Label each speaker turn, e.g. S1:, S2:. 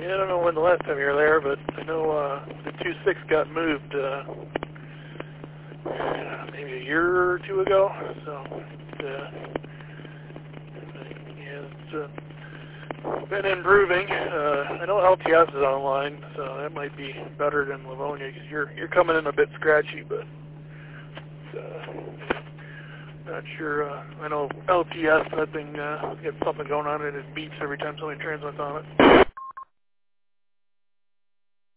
S1: Yeah, I don't know when the last time you were there, but I know the 2.6 got moved maybe a year or two ago. So, it's been improving. I know LTS is online, so that might be better than Livonia because you're coming in a bit scratchy, but not sure. I know LTS, that thing gets something going on and it beeps every time somebody transmits on it.